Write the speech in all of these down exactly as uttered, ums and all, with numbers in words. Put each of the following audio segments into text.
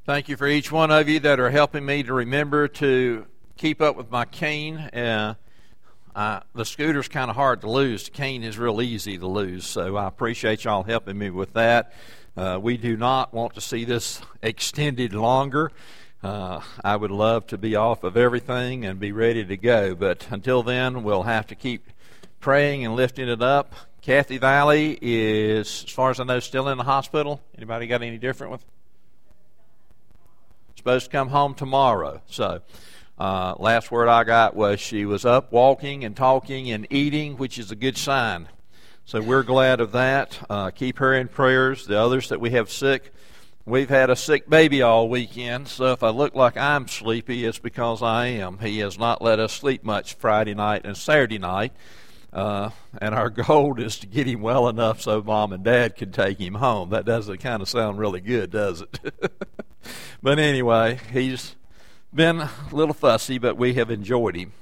Thank you for each one of you that are helping me to remember to keep up with my cane. Uh, uh, the scooter's kind of hard to lose. The cane is real easy to lose, so I appreciate y'all helping me with that. Uh, we do not want to see this extended longer. Uh, I would love to be off of everything and be ready to go, but until then, we'll have to keep praying and lifting it up. Kathy Valley is, as far as I know, still in the hospital. Anybody got any different with? Supposed to come home tomorrow. So uh, last word I got was she was up walking and talking and eating, which is a good sign. So we're glad of that. Uh, keep her in prayers. The others that we have sick, we've had a sick baby all weekend, so if I look like I'm sleepy, it's because I am. He has not let us sleep much Friday night and Saturday night, uh, and our goal is to get him well enough so Mom and Dad can take him home. That doesn't kind of sound really good, does it? But anyway, he's been a little fussy, but we have enjoyed him.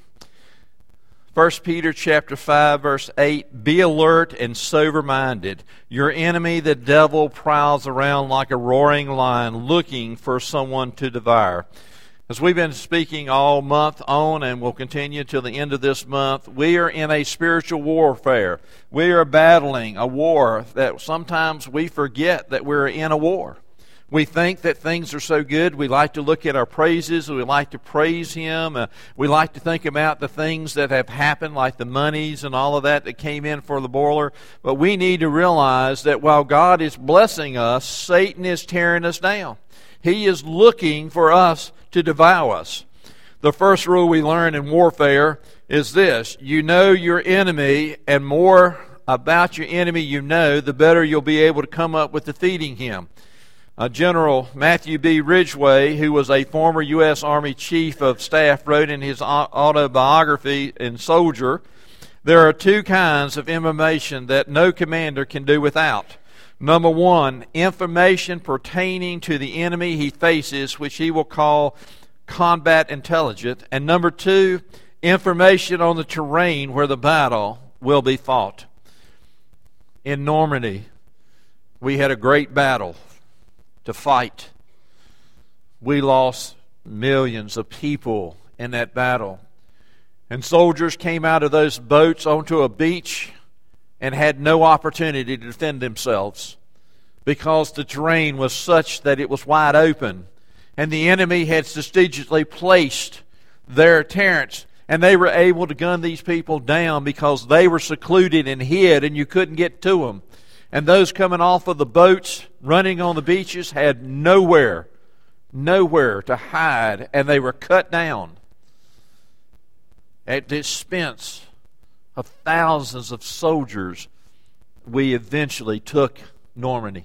First Peter chapter five, verse eight, be alert and sober-minded. Your enemy, the devil, prowls around like a roaring lion looking for someone to devour. As we've been speaking all month on and will continue till the end of this month, we are in a spiritual warfare. We are battling a war that sometimes we forget that we're in a war. We think that things are so good. We like to look at our praises. We like to praise Him. Uh, we like to think about the things that have happened, like the monies and all of that that came in for the boiler. But we need to realize that while God is blessing us, Satan is tearing us down. He is looking for us to devour us. The first rule we learn in warfare is this: you know your enemy, and more about your enemy you know, the better you'll be able to come up with defeating him. Uh, General Matthew B. Ridgway, who was a former U S Army Chief of Staff, wrote in his autobiography in Soldier, there are two kinds of information that no commander can do without. Number one, information pertaining to the enemy he faces, which he will call combat intelligence. And number two, information on the terrain where the battle will be fought. In Normandy, we had a great battle to fight. We lost millions of people in that battle. And soldiers came out of those boats onto a beach and had no opportunity to defend themselves because the terrain was such that it was wide open. And the enemy had strategically placed their turrets, and they were able to gun these people down because they were secluded and hid and you couldn't get to them. And those coming off of the boats, running on the beaches, had nowhere, nowhere to hide, and they were cut down. At the expense of thousands of soldiers, we eventually took Normandy.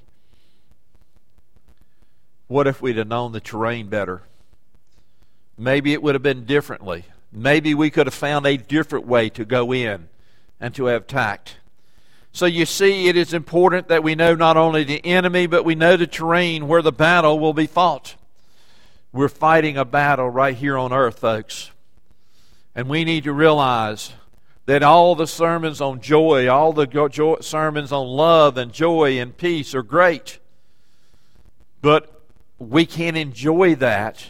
What if we'd have known the terrain better? Maybe it would have been differently. Maybe we could have found a different way to go in and to have tact. So you see, it is important that we know not only the enemy, but we know the terrain where the battle will be fought. We're fighting a battle right here on earth, folks. And we need to realize that all the sermons on joy, all the joy, sermons on love and joy and peace are great. But we can't enjoy that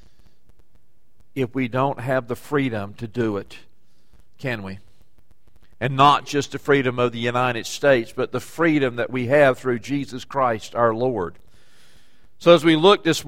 if we don't have the freedom to do it, can we? And not just the freedom of the United States, but the freedom that we have through Jesus Christ our Lord. So as we look this